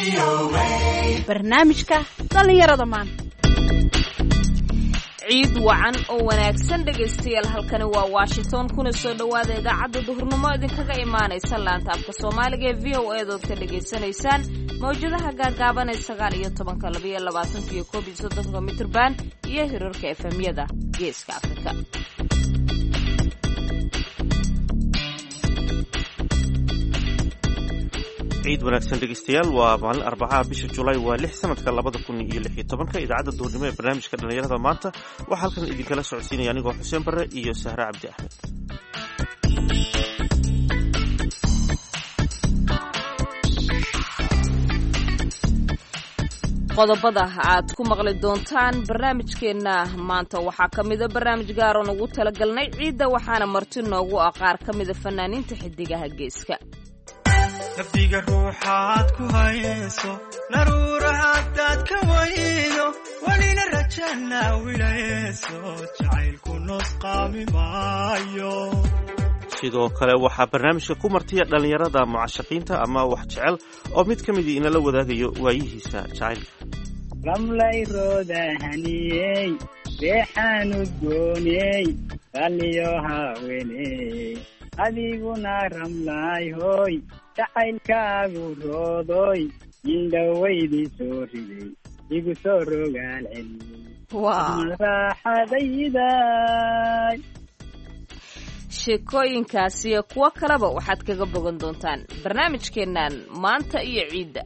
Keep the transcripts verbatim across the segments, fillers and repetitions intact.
barnaamijka dhalinyarada maanta. ciid wacan oo wanaagsan dhegaystayaal, halkani waa Washington, kuna soo dhawaada idaacadda duhurnimo idinkaga imaanaysa laanta afka Soomaaliga ee V O A dood ka dhageysanaysaan mawjadaha gaagaaban ee sagaal iyo tobanka laba iyo labaatanka iyo koob iyo soddonka mitirban iyo hirarka F M-yada Geeska Afrika. ciid wanaagsan dhegeystayaal, waa maalin arbacaha bisha Julaay waa lix sanadka labada kun iyo lix iyo tobanka. idaacadda duhurnimo ee barnaamijka dhalinyarada maanta waxaa halkan idinkala socodsiinaya anigoo Xuseen Barre iyo Sahra Cabdi Axmed. qodobada aad ku maqli doontaan barnaamijkeena maanta waxaa ka mid ah barnaamij gaar oo ugu talagalnay ciidda, waxaana marti noogu ah qaar ka mid ah fanaaniinta xidigaha geeska. naftiga ruuxaad ku hayso naruura haddaad ka waydo walina rajana wilayso jacaylku nos qaami maayo. sidoo kale waxaa barnaamijka ku martiya dhalinyarada mucashaqiinta ama wax jecel oo mid ka midii inala wadaagayo waayihiisa jacaylka. ramlay roodahaniyey beexaanu gooney qalliyo haweeney adiguna ramlay hooy jacaylkaagu roodoy indhawaydii soo riday igu soo rogaal celi raaxadayday. sheekooyinkaasi iyo kuwo kaleba waxaad kaga bogan doontaan barnaamijkeennan maanta iyo ciidda.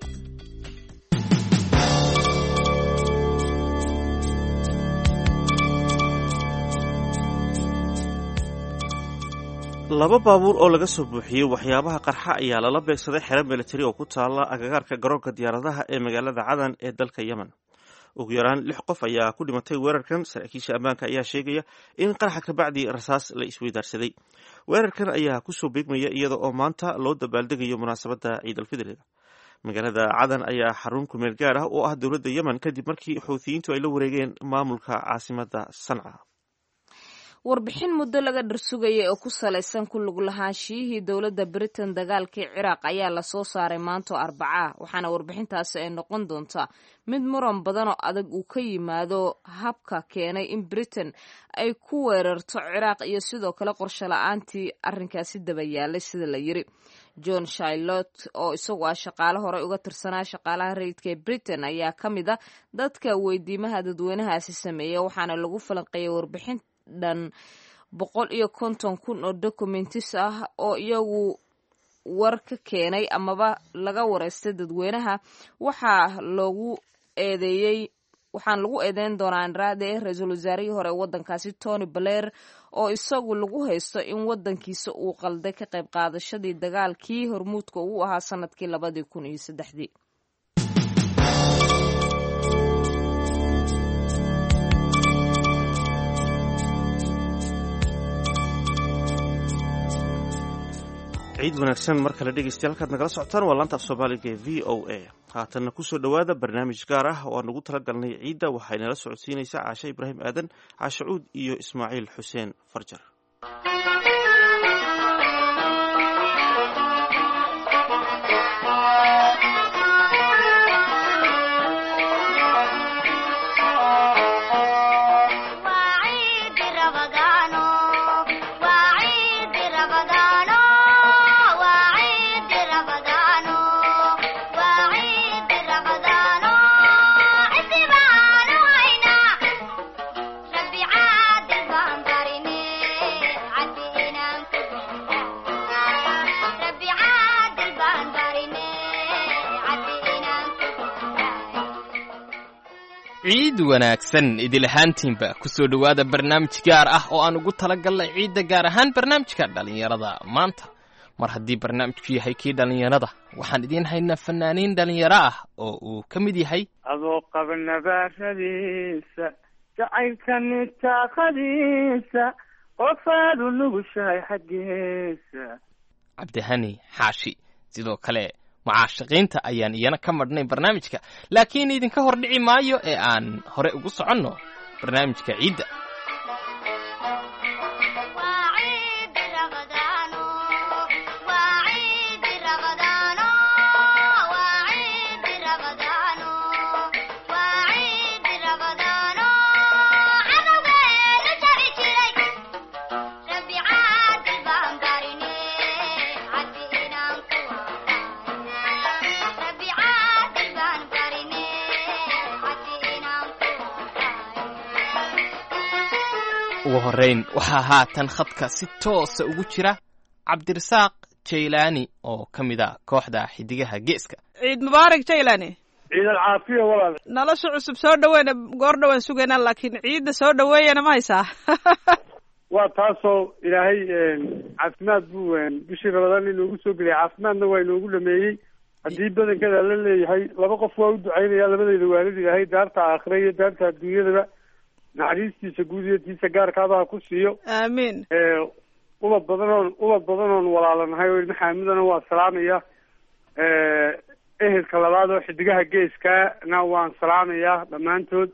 laba baabuur oo laga soo buuxiyey waxyaabaha qarxa ayaa lala beegsaday xero militari oo ku taala agagaarka garoonka diyaaradaha ee magaalada Cadan ee dalka Yemen. ugu yaraan lix qof ayaa ku dhimatay weerarkan. saraakiisha ammaanka ayaa sheegaya in qaraxa ka bacdi rasaas la isweydaarsaday. weerarkan ayaa kusoo beegmaya iyada oo maanta loo dabaaldegayo munaasabadda ciid alfidriga. magaalada Cadan ayaa xarun ku meel gaar ah oo ah dowladda Yemen kadib markii xuuthiyiintu ay la wareegeen maamulka caasimadda Sanca. warbixin muddo laga dharsugayay oo ku salaysan ku lug lahaanshiyihii dowladda Britain dagaalkii Ciraaq ayaa la soo saaray maanta Arbaca, waxaana warbixintaasi ay noqon doontaa mid muran badan oo adag uu ka yimaado habka keenay in Britain ay ku weerarto Ciraaq iyo sidoo kale qorshe la'aantii arrinkaasi daba yaalay sida la yiri. John Charlotte oo isagu ah shaqaale hore uga tirsanaa shaqaalaha rayidka ee Britain ayaa ka mid ah dadka weydiimaha dadweynahaasi sameeya, waxaana lagu falanqeeyay warbixin dhan boqol iyo konton kun oo documentis ah oo iyagu war ka keenay amaba laga wareystay dadweynaha. waxaa loogu eedeeyey waxaan lagu eedeyn doonaa raade ra-iisul wasaarihii hore waddankaasi Tony Blair oo isagu lagu haysto in waddankiisa uu qalday ka qayb qaadashadii dagaalkii hormuudka uu ahaa sanadkii labadii kun iyo saddexdii. ciid wanaagsan mar kale dhegeystayaal, halkaad nagala socotaan waa laanta af Soomaaliga ee V O A. haatanna kusoo dhawaada barnaamij gaar ah oo aan ugu talagalnay ciidda. waxaynala socodsiinaysaa Caashe Ibraahim Aadan, Caashe Cuud iyo Ismaaciil Xuseen Farjar. ciid wanaagsan idil ahaantiinba ku soo dhawaada barnaamij gaar ah oo aan ugu talagalnay ciidda, gaar ahaan barnaamijka dhalinyarada maanta. mar haddii barnaamijku yahay kii dhalinyarada, waxaan idiin haynaa fanaaniin dhalinyaro ah oo uu ka mid yahay adoo qaba nabaaradiisa jacaylka nitaaqadiisa qofaad u nugushahay xaggiisa. cabdihani xaashi. sidoo kale mucaashaqiinta ayaan iyana ka madhnay barnaamijka, laakiin idinka hor dhici maayo ee aan hore ugu soconno barnaamijka ciidda. horrayn waxaa haatan khadka si toosa ugu jira cabdirasaaq jaylaani oo ka mid a kooxda xidigaha geeska. ciid mubaarak jaylaani. ciid alcaafiya walaal. nolosha cusub soo dhaweyna goor dhawaan sugaynaa laakiin ciidda soo dhaweeyana ma haysaa. waa taasoo ilaahay caafimaad buu bishii rabadaan inoogu soo geliyay, caafimaadna waa inoogu dhameeyey. haddii badankeeda la leeyahay laba qof waa u ducaynaya, labadayda waalid ilaahay daarta aakhira iyo daarta adduunyadaba naxariistiisa guud iyo tiisa gaarkaaba ha ku siiyo. aamiin. ubad badan oon ubad badan oon walaalanahay oo ilma xaamidana waa salaamaya. ehelka labaad oo xidigaha geeskana waan salaamayaa dhammaantood.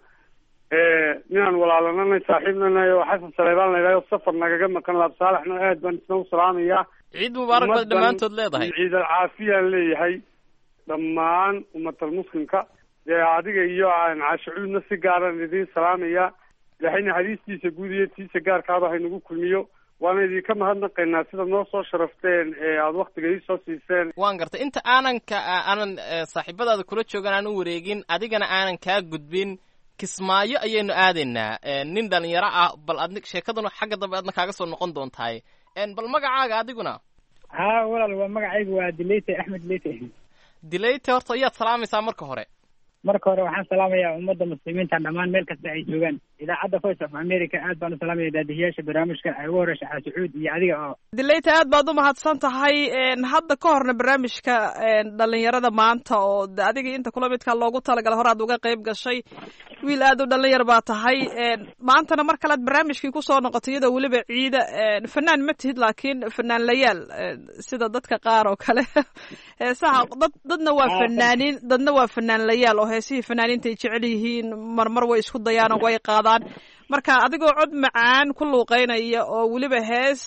ninaan walaalananay saaxiibnanahay oo xasan saleebaan la yidhahay oo safar nagaga maqan laab saalaxna aad baan isna u salaamayaa. ciid mubaarak baad dhammaantood leedahay. ciid alcaafiyaan leeyahay dhammaan ummatal muslimka. dee adiga iyo caashicuudna si gaaran idiin salaamaya. ilaahay naxariistiisa guud iyo tiisa gaarkaaba haynagu kulmiyo. waana idinka mahadnaqaynaa sida noo soo sharafteen ee aada waktiga ii soo siiseen. waan gartay inta aanan ka aanan saaxiibadaada kula joogan aan u wareegin adigana aanan kaa gudbin kismaayo ayaynu aadaynaa. nin dhalinyaro ah bal adni sheekaduna xagga dambe adna kaaga soo noqon doontahay. bal magacaaga adiguna. ha walaal waa magacaygu waa dileyte axmed dileyte. dileyte horta ayaad salaamaysaa marka hore. marka hore waxaan salaamayaa ummadda muslimiinta dhammaan meel kasta ay joogaan. idaacadda voice of america aad baan u salaamaya daadihiyaasha barnaamijka ay ugu horeysa caasucuud iyo adiga oo. dileyte aad baad u mahadsan tahay. hadda ka horna barnaamijka dhalinyarada maanta oo adiga inta kula midkaa loogu talagala hore aad uga qayb gashay. wiil aad u dhalinyar baa tahay. maantana mar kalead barnaamijkii kusoo noqotay iyadoo weliba ciida. fanaan ma tihid laakiin fanaan layaal sida dadka qaar oo kale. heesaha dad dadna waa fanaaniin dadna waa fanaan layaal oo heesihii fanaaniinta ay jecel yihiin marmar way isku dayaan oo way qaadaan. marka adigoo cod macaan ku luuqeynaya oo weliba hees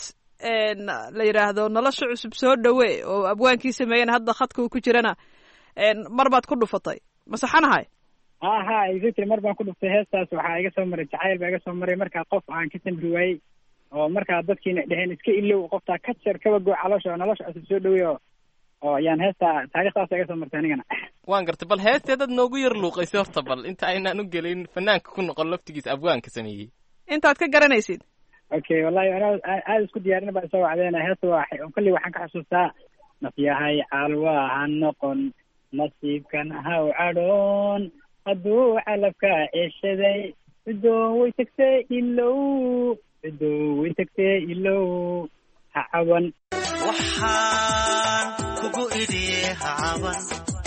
la yidhaahdo nolosha cusub soo dhawe oo abwaankii sameeyeen hadda khadka uu ku jirana mar baad ku dhufatay masaxanahay. ha ha exactly mar baan ku dhuftay heestaas. waxaa iga soo maray jacayl baa iga soo maray markaa qof aan ka samri waayey oo markaa dadkiina dheheen iska ilow qoftaa ka jar kaba goo caloosha oo nolosha cusub soo dhaweey oo oo ayaan heesta taariikhdaas iga soo martay anigana. waan gartay bal heesteedad noogu yar luuqaysay horta bal inta aynaan u gelin fanaanka ku noqon laftigiisa abwaanka sameeyey intaad ka garanaysid. okay wallahi ana aad isku diyaarin baa soo wacdeena heesta waa kulli waxaan ka xasuustaa nafyahay calwa ha noqon nasiibkan ha u cadhoon hadduu calabka ceshaday cidoo way tagtay ilow cidoo way tagtay ilow ha caban. waxaan kugu idhi ha caban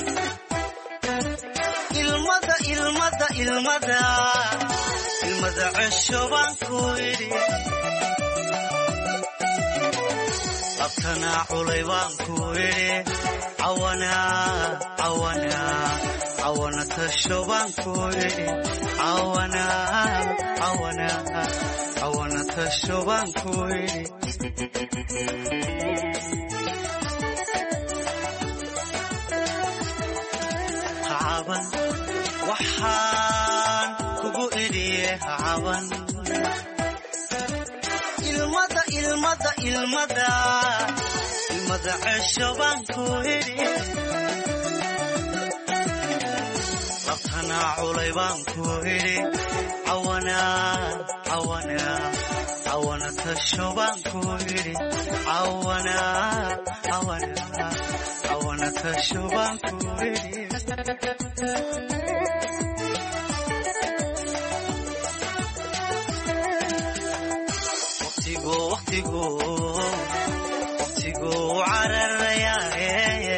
ilmada ilmada ilmada ilmada cesho baan ku idhi labtana culay baan ku idhi cawana cawana cawana tasho baan ku idhi cawana cawana cawana tasho baan ku idhi caban waxaan kugu idhi caban ilmada ilmada ilmada ilmada cesho baan ku idhi labtana culay baan ku idhi cawana cawana cawana tasho baan ku idhi cawana cawana cawana tasho baan ku idhi waqtigu waqtigu waqtigu cararayaaye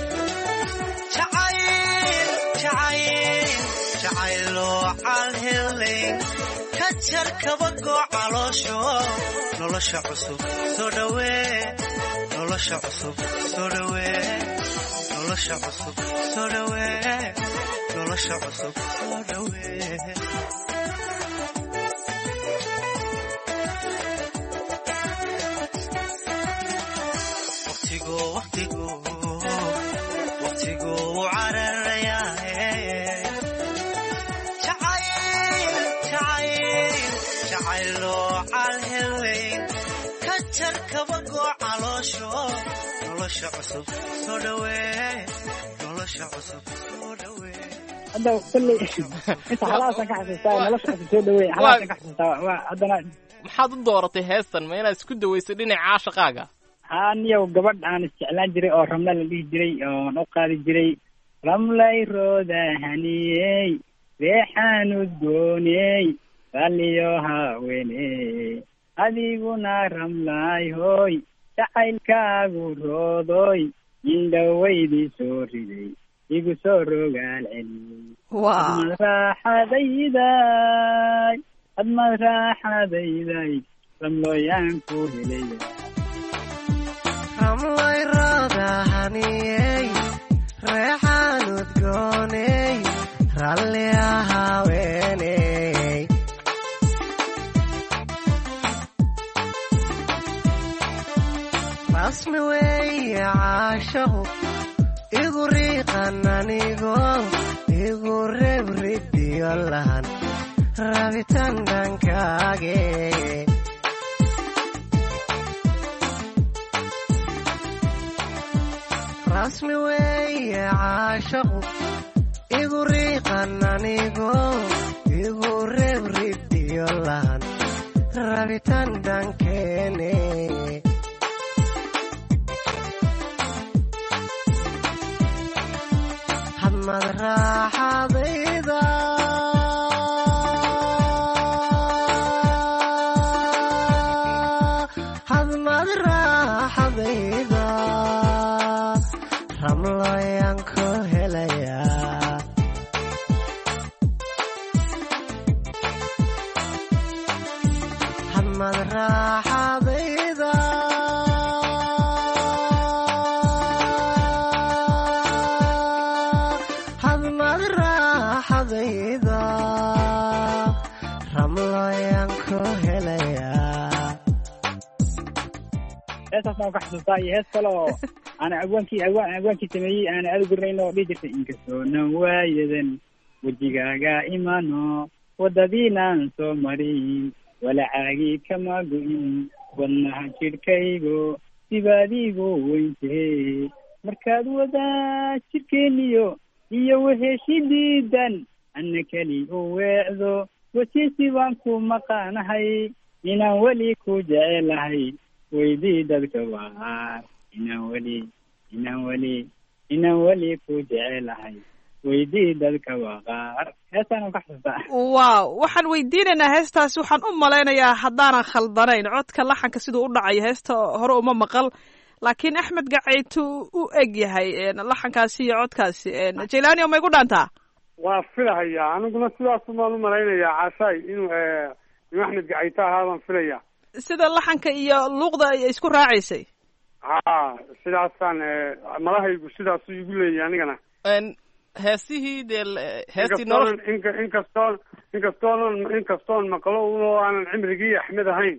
jacayl jacayl jacayloo calhelayn ka jar kaba goo caloosho nolosha cusub soo dhawee nolosha cusub soo dhawee nolosha cusub soo dhawee nolosha cusub soo dhawee waqtigu waqtigu waqtigu cararayaaye jacayl jacayl jacayloo calhelayn ka jar kaba goo caloosho nolosha cusub soo dhawee nolosha cusub soo dhawee. hadda kulli inta halaasan ka xasuustaa nolosha cusub soo dhawee halaasan ka xasuustaa waa haddana maxaad u dooratay heestan ma inaad isku dawayso dhinaca caashaqaaga haa niyow gabadh aan isjeclaan jiray oo ramla la dhihi jiray oon u qaadi jiray ramlay rooda haniyey reexaan udgooney ralliyo haweeney adiguna ramlay hooy jacaylkaagu roodoy indhawaydii soo riday igu soo rogaal celiyey admad raaxadayday admad raaxadayday ramlooyaan ku helaya ramlay rooda haniyey reexaan udgooney ralliya haweeney rasmi weeye caashaqu igu riiqan anigo igu reeb ridiyo lahan rabitaan dhankage rasmi weeye caashaqu igu riiqan anigo igu reeb ridiyo lahan rabitaan dhankeene hadmad raaxadayda hadmad raaxadayda ramlooyaan ku helayaa hadmad raaxadayda hadmad raaxadayda ramlooyaan ku helayaa heestaas aan ka xasuustaa iyo hees kale oo ana agwaankii agwaan agwaankii sameeyey aana aada gurnayn oo dhihi jirtay inkastoo nan waayadan wejigaaga imano waddadiinaan soo marin walacaagii kama go-in wadnaha jidhkaygo sibaadiigu weyntee markaad wadaa jidhkeeniyo iyo weheshidiidan ana keli u weecdo wasiisi baan ku maqaanahay inaan weli ku jecelahay weydii dadka waar inaan weli inaan weli inaan weli ku jecelahay weydii dadka waqaar heestaan ka xasuustaa waaw waxaan weydiinaynaa heestaasi waxaan u malaynayaa haddaanan khaldanayn codka laxanka siduu u dhacayo heesta hore uma maqal laakiin axmed gacaytu u eg yahay laxankaasi iyo codkaasi jaylaani o ma igu dhaantaa waa filahayaa aniguna sidaasumaan u malaynayaa caashaay inuu inuu axmed gacayto ahaa baan filayaa sida laxanka iyo luuqda ay isku raacaysay haa sidaasaan malahaygu sidaasu igu leeyahy anigana heesihii dee heestii nolol inkastoon inkastoonan inkastoon maqlo unoo aanan cimrigii axmed ahayn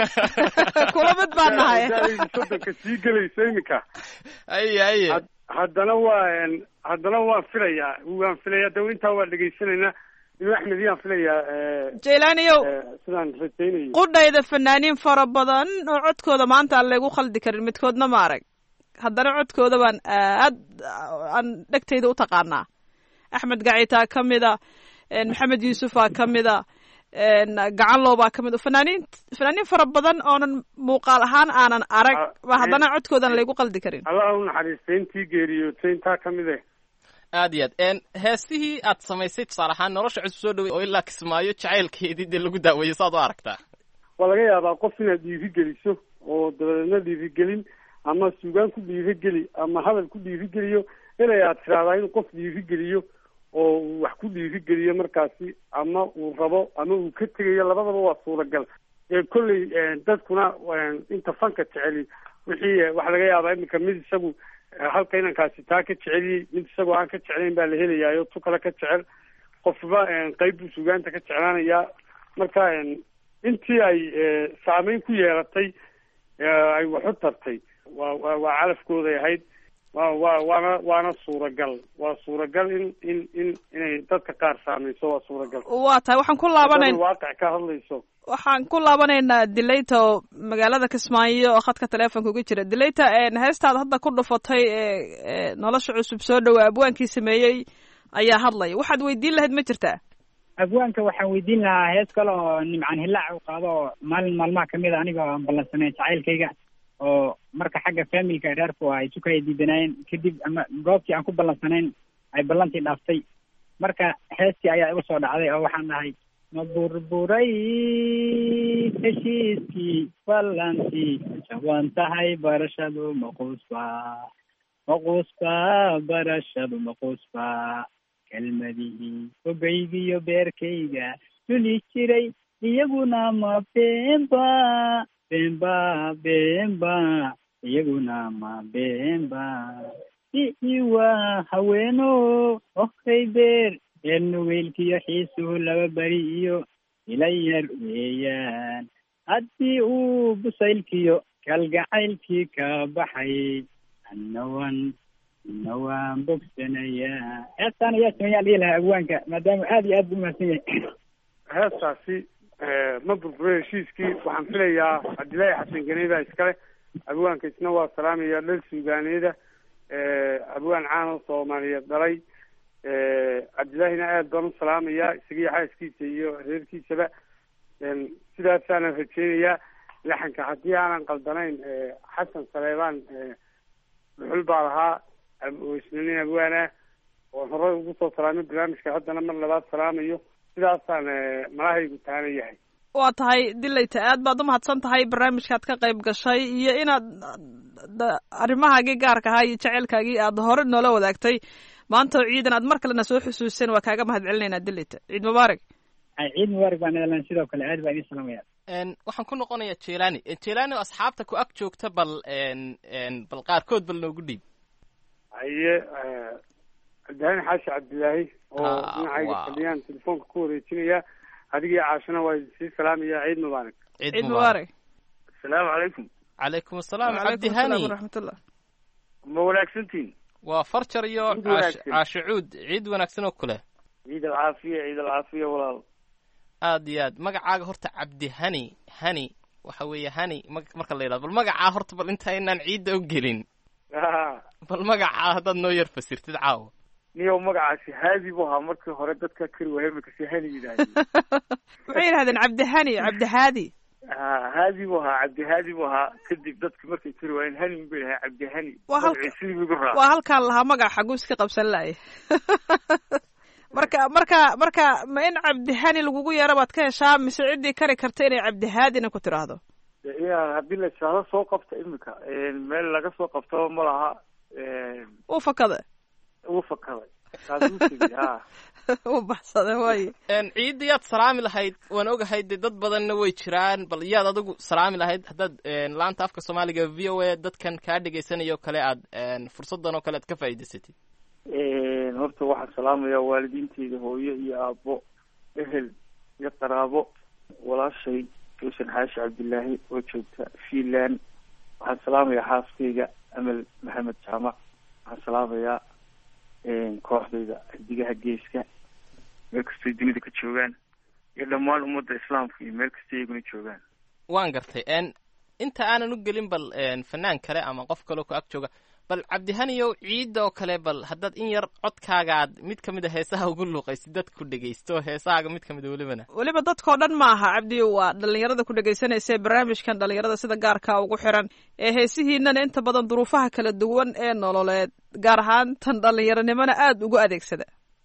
kula mid baan nahay soddonka sii gelaysa iminka aye aye haddana waa haddana waan filayaa waan filayaa daw intaa waa dhegaysanaynaa inuu axmed iyaan filayaa jaylaaniyow sidaan rajaynayo qudhayda fanaaniin fara badan oo codkooda maanta aan laygu khaldi karin midkoodna ma arag haddana codkooda baan aad aan dhegtayda u taqaanaa axmed gacitaa ka mida maxamed yuusufaa ka mida gacanloobaa ka mid fanaaniin fanaaniin fara badan oonan muuqaal ahaan aanan arag ba haddana codkoodan laygu qaldi karin allah u naxariistay intii geeriyootay intaa ka mid eh aad iyo aad heestihii aad samaysay tusaale ahaan nolosha cusub soo dhawey oo ilaa kismaayo jacaylkeedii dee lagu daaweeyo saad u aragtaa waa laga yaabaa qof inaad dhiirigeliso oo dabadeedna dhiirigelin ama suugaan ku dhiirigeli ama hadal ku dhiirigeliyo inay aad tiraahdaa inuu qof dhiirigeliyo oo uu wax ku dhiirigeliyo markaasi ama uu rabo ama uu ka tegayo labadaba waa suuragal kolley dadkuna inta fanka jeceli wixii waxa laga yaabaa iminka mid isagu halka inankaasi taa ka jeceliyey mid isagoo aan ka jeclayn baa la helayaayo tu kale ka jecel qofba qayb buu suugaanta ka jeclaanayaa marka intii ay saameyn ku yeelatay ay wax u tartay waa wa waa calafkooday ahayd wa wa waana waana suuragal waa suuragal in in in inay dadka qaar saameyso waa suuragal waa tahay waxaan ku laabanayn waaqic ka hadlayso waxaan ku laabanaynaa dilayta oo magaalada kismaayo oo khadka teleefonka uga jira dilayta heestaad hadda ku dhufatay ee nolosha cusub soo dhawaa abwaankii sameeyey ayaa hadlaya waxaad weydiin lahayd ma jirtaa abwaanka waxaan weydiin lahaa hees kale oo nimcaan hilaac u qaado oo maalin maalmaha kamid a aniga aan ballansanay jacaylkayga oo marka xagga familka reerku ay isu kaya diidanayeen kadib ama goobtii aan ku ballansanayn ay ballantii dhaaftay marka heestii ayaa igu soo dhacday oo waxaan dhahay ma burburay heshiiskii ballantii jawan tahay barashadu maquusba maquusba barashadu maquusba kelmadihii fogaygiyo beerkayga duli jiray iyaguna ma beenba beenba beenba iyaguna ma beenba iiwa haweeno ohay beer eerna weylkiyo xiisuhu laba beri iyo ila yar weeyaan haddii uu busaylkiyo kalgacaylkii ka baxay annawan anna waan bogsanayaa heestaan ayaa sameeyaan dhihi lahaa abwaanka maadaama aada iyo aad bu umahadsan yahay heestaasi ma burburay heshiiskii waxaan filayaa cabdillaahi xasan ganeyda iskale abwaanka isna waa salaamaya dhal suugaaniyada abwaan caan oo soomaaliyeed dhalay cabdillaahina aada baan u salaamayaa isagiyo xaaskiisa iyo reerkiisaba sidaasaanan rajeynayaa laxanka haddii aanan qaldanayn xasan saleebaan dhuxul baa lahaa oo isna nin abwaan ah oo horey ugu soo salaamay barnaamijka haddana mar labaad salaamayo sidaasaan malahaygu taana yahay waa tahay dilayta aad baad umahadsan tahay barnaamijkaad ka qayb gashay iyo inaad arrimahaagii gaarka ahaa iyo jaceylkaagii aad hore noola wadaagtay maanta ciidan aad mar kalena soo xusuuseen waa kaaga mahad celinaynaa dilayta ciid mubaarak ciid mubaarak baan elan sidoo kale aad baan idin salaamaya waxaan ku noqonayaa jelani jelani oo asxaabta ku ag joogta bal bal qaarkood bal noogu dhiib haye cabdilaahi xaashi cabdilaahi oo dhinacayga fadhiyaan telefoonka ku wareejinaya adigii caashana waa sii salaamaya ciid mubaarak ciid mubaarak asalaamu calaykum calaykum asalaam cabdihani waraxmatullah ma wanaagsantiin waa farjar iyo caasho cuud ciid wanaagsan oo kule ciid alcaafiya ciid alcaafiya walaal aad iyo aad magacaaga horta cabdihani hani waxa weeye hani marka la yidhahdo bal magacaa horta bal inta inaan ciidda u gelin bal magacaa haddaad noo yar fasirtid caawa niyow magacaasi haadi buu ahaa markii hore dadka kari waaya markasi hani yidhahdeen maxay yidhahdeen cabdihani cabdihaadi haadi buu ahaa cabdihaadi buu ahaa kadib dadki markay kari waayeen hani bay ahaa cabdihani waa halkaan lahaa magaca xaguu iska qabsan laaya marka marka marka ma in cabdihani lagugu yeero baad ka heshaa mise ciddii kari karta inay cabdihaadina ku tiraahdo ya haddii la ishaado soo qabta imika meel laga soo qabtaba ma laha uu fakada uu fakaday kaasuu ha uu baxsaday waaye ciidda yaad salaami lahayd waan ogahay dee dad badanna way jiraan bal yaad adigu salaami lahayd haddaad laanta afka soomaaliga v o a dadkan kaa dhegaysanayoo kale aad fursaddan oo kale aad ka faa'iidaysatid horta waxaan salaamayaa waalidiinteyda hooyo iyo aabbo ehel iyo qaraabo walaashay joosan xaashi cabdillaahi oo joogta fiinland waxaan salaamayaa xaaskayga amal maxamed jaamac waxaan salaamayaa kooxdayda xidigaha geeska meel kastay dunida ka joogaan iyo dhammaan ummadda islaamka iyo meel kasta iyaguna joogaan waan gartay inta aanan u gelin bal fanaan kale ama qof kaleo ku ag jooga bal cabdihaniyow ciidda oo kale bal haddaad in yar codkaagaad mid kamid a heesaha ugu luuqaysid dadka ku dhegaysto heesahaaga mid kamid a welibana weliba dadkao dhan ma aha cabdi waa dhalinyarada ku dhegaysanaysa barnaamijkan dhalinyarada sida gaarkaa ugu xiran ee heesihiinana inta badan duruufaha kala duwan ee nololeed gaar ahaan tan dhalinyaronimona aada ugu adeegsada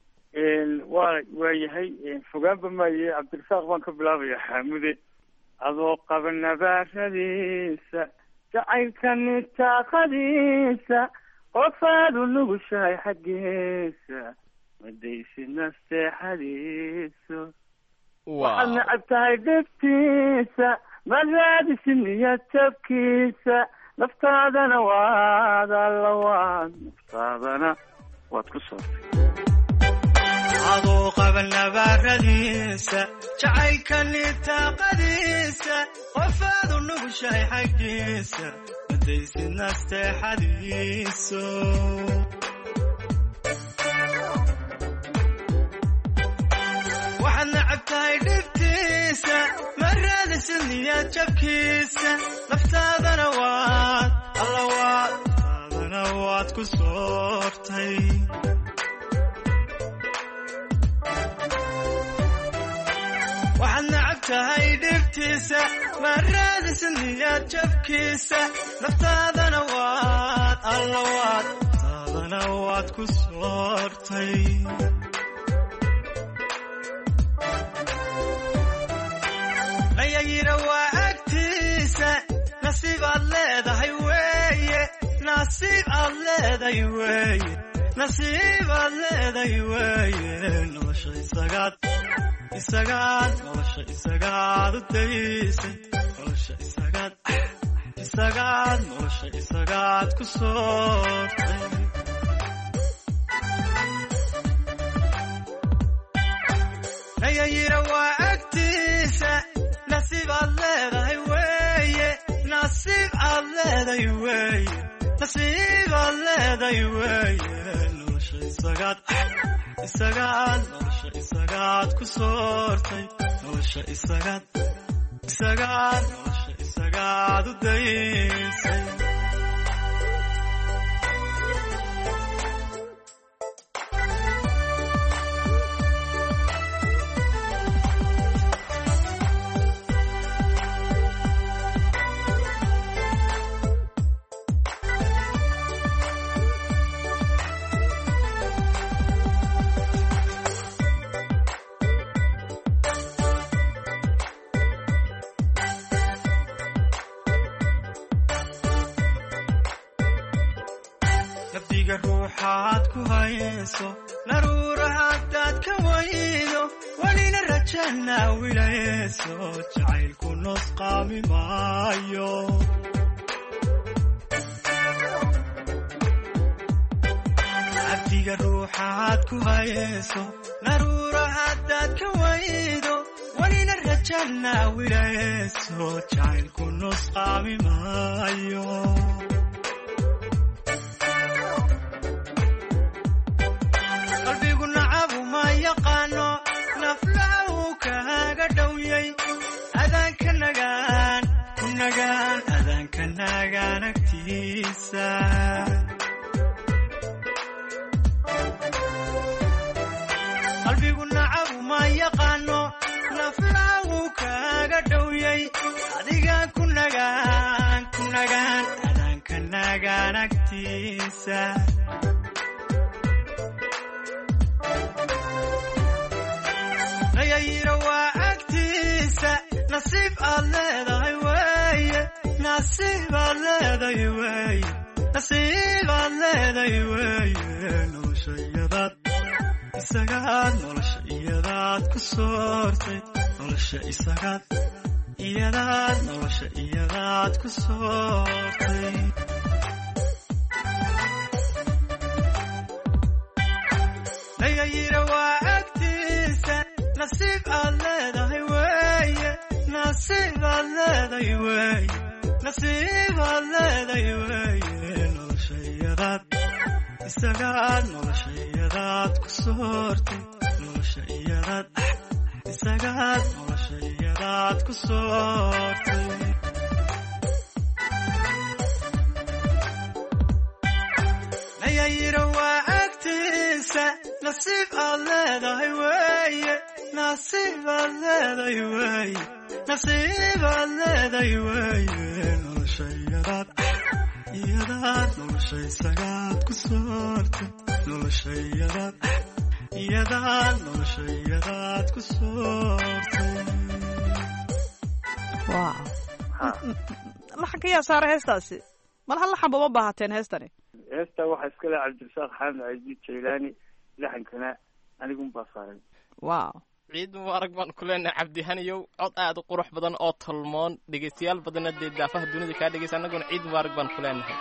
wa waa yahay fogaanba maaye cabdirasaaq baan ka bilaabaya xaamude adoo qaba nabaaradiisa jacaylka nitaaqadiisa qofaad u nugushahay xaggiisa madaysid nasteexadiiso waxaad necab tahay dhibtiisa ma raadisid niyad jabkiisa naftaadana waad alla waad naftaadana waad ku soortay adoo qaba nabaaradiisa jacaylka nitaaqadiisa qofaad u nugushahay xaggiisa madaysid nasteexadiiso waxaad necab tahay dhibtiisa ma raadisid niyad jabkiisa naftaadana waad alla waad naftaadana waad ku soortay tahay dhibtiisa ma raadisan niyaad jabkiisa naftaadana waad alla waad taadana waad ku soortay layayira waa agtiisa nasiib aad leedahay weeye nasiib aad leedahay weeye nasiib aad leedahay weeye nolosha isagaad isagaad nolosha isagaad u daysay nolosha isagaad isagaad nolosha isagaad ku soortay layayira waa agtiisa nasiib aad leedahay weeye nasiib aad leedahay weeye nasiib aad leedahay weeye nolosha isagaad isagaad nolosha isagaad ku soortay nolosha isagaad isagaad nolosha isagaad u daysay naftiga ruuxaad ku hayso naruura haddaad ka waydo welina rajana wilayso jacaylku nusqaami maayo naftiga ruuxaad ku hayso naruura haddaad ka waydo welina rajana wilayso jacaylku nusqaami maayo yaqaano naflahu kaaga dhowyay adaanka nagaan ku nagaan adaanka nagaan agtiisa qalbigu nacabu ma yaqaano naflahu kaaga dhowyay adigaan ku nagaan ku nagaan adaanka nagaan agtiisa layayira waa agtiisa nasiib aad leedahay weeye nasiib aad leedahay weeye nasiib aad leedahay weeye nolosha iyadaad isagaad nolosha iyadaad ku soortay nolosha isagaad iyadaad nolosha iyadaad ku soortay layayira waa agtiisa nasiib aad leedahay weeye nasiib aad leedahay weeye nasiib aad leedahay weeye nolosha iyadaad isagaad nolosha iyadaad ku soortay nolosha iyadaad isagaad nolosha iyadaad ku soortay layayira waa agtiisa nasiib aad leedahay weeye nasiib aad leedahay weeye nasiib aad leedahay weeye nolosha iyadaad iyadaad nolosha isagaad ku soortay nolosha iyadaad iyadaad nolosha iyadaad ku soortay wow laxanka yaa saara heestaasi mal hal laxanba ma baahateen heestani heesta waxaa iska leh cabdirasaaq xaamid caydiid jaylaani laxankana anigun baa saaray wow ciid mubaarag baan ku leenahay cabdihaniyow cod aad u qurux badan oo tolmoon dhegaystayaal badanna dee daafaha dunida kaa dhegaysa annaguna ciid mubaarag baan ku leenahay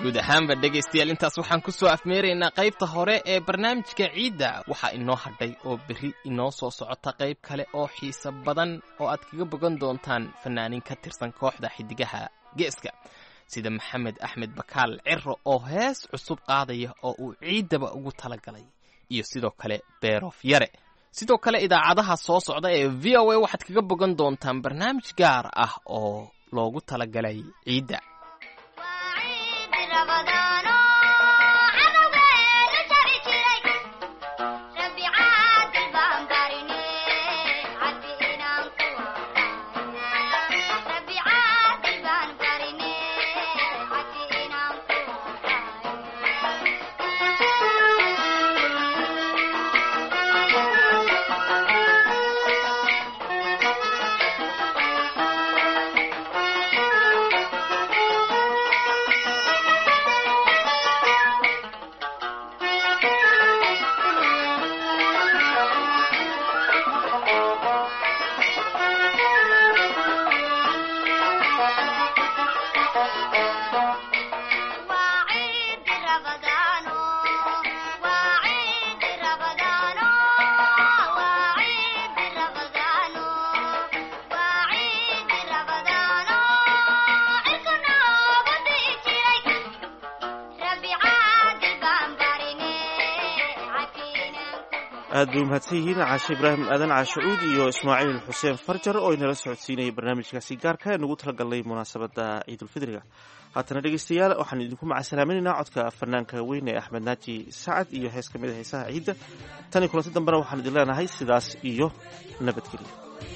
guud ahaanba dhegaystayaal intaas waxaan ku soo afmeeraynaa qaybta hore ee barnaamijka ciidda waxaa inoo hadhay oo berri inoo soo socota qayb kale oo xiiso badan oo aad kaga bogan doontaan fanaaniin ka tirsan kooxda xidigaha geeska sida maxamed axmed bakaal ciro oo hees cusub qaadaya oo uu ciiddaba ugu talagalay iyo sidoo kale beerof yare sidoo kale idaacadaha soo socda ee v o a waxaad kaga bogan doontaan barnaamij gaar ah oo loogu talagalay ciidda aad bay umahadsan yihiin caashe ibraahim aadan caashacuud iyo ismaaciil xuseen farjar oo inala socodsiinayay barnaamijkaasi gaarka ee nugu talagalnay munaasabadda ciidulfidriga haatana dhegaystayaal waxaan idinku macasalaaminaynaa codka fanaanka weyn ee axmed naaji sacad iyo hees ka mid a heesaha ciidda tan iyo kulanti dambena waxaan idin leenahay sidaas iyo nabadgelyo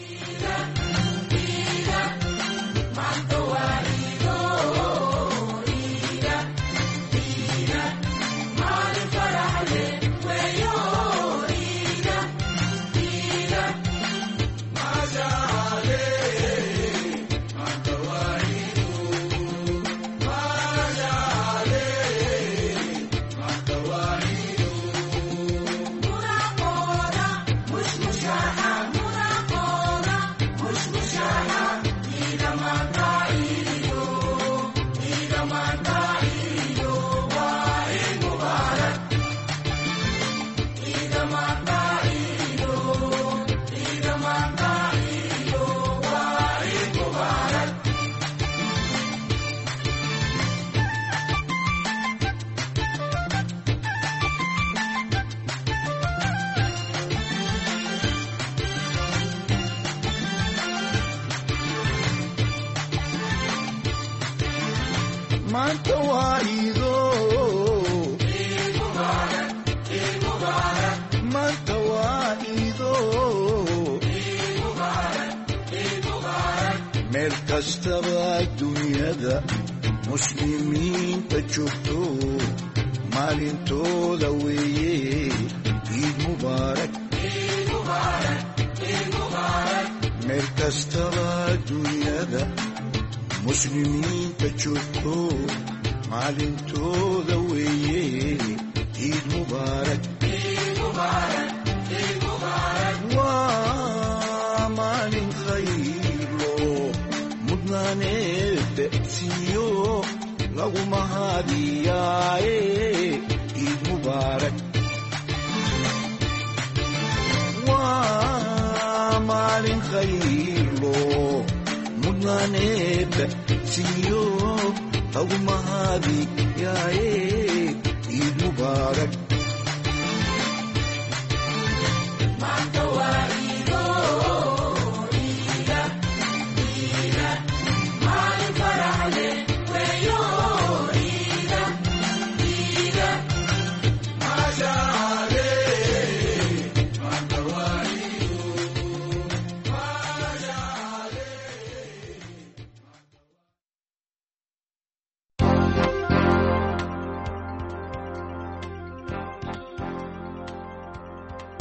maanta waa iido maanta waa iido meel kastaba dunyada muslimiinta joogto maalintooda weeye ciid mubaarak meel kastaba dunyada muslimiinta joogto maalintooda weeye ciid mubaarak waa maalin khaylo mudnaaneed siiyo lagu mahadiyaaye ciid mubaarak waa maalin khaylo mudnaaneed siiyo lagu mahadiyaaye ciid mubaarak